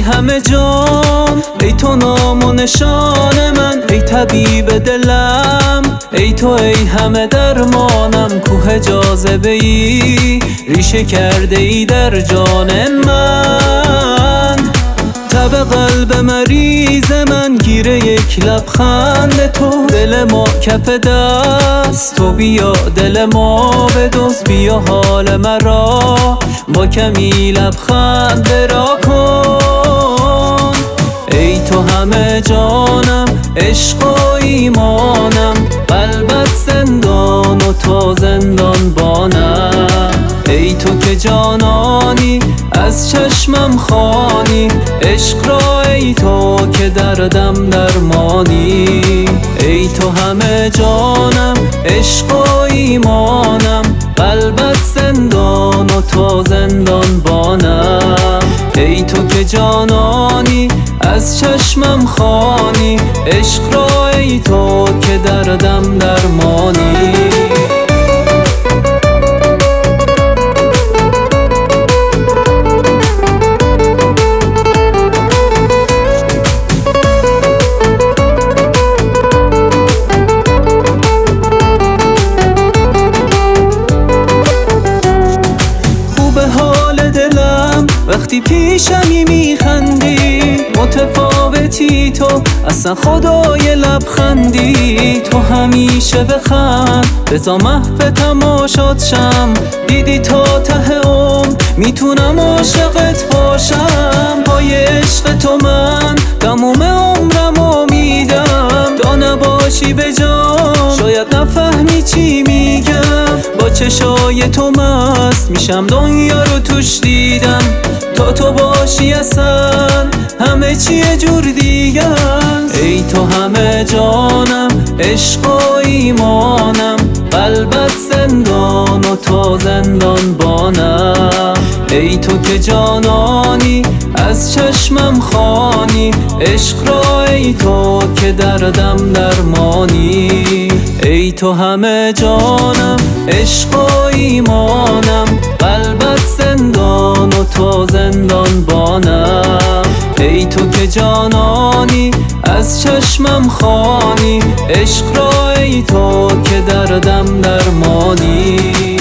همه جان، ای تو نام و نشان من، ای طبیب دلم، ای تو ای همه درمانم. کوه جاذبه ای ریشه کرده ای در جان من. تب قلب مریض من گیره یک لبخند تو، دل ما کف دست تو، بیا دل ما بدزد، بیا حال مرا با کمی لبخند را کن. ای تو همه جانم، عشق و ایمانم، قلبت زندان و تو زندان بانم. ای تو که جانانی از چشمم خوانی، عشق را ای تو که دردم درمانی. ای تو همه جانم، عشق و ایمانم، قلبت زندان و تو زندان بانم. ای تو که جانانی از چشمم خوانی، عشق را ای تو که دردم درمانی. وقتی پیشمی میخندی، متفاوتی تو اصلا خدای لبخندی. تو همیشه بخند بزا محو تماشات شم، دیدی تا ته عمر میتونم عاشقت باشم. پای عشق تو من تموم عمرمو میدم، تا نباشی به جان شاید نفهمی چی میگم. با چشای تو مست میشم، دنیا رو توش دیدم، تا تو باشی اصلا همه چی یه جور دیگه است. ای تو همه جانم، عشق و ایمانم، قلبت زندان و تو زندان بانم. ای تو که جانانی از چشمم خوانی، عشق را ای تو که دردم درمانی. ای تو همه جانم، عشق و ایمانم، قلبت زندان و تو زندان بانم. ای تو که جانانی از چشمم خوانی، عشق را ای تو که دردم درمانی.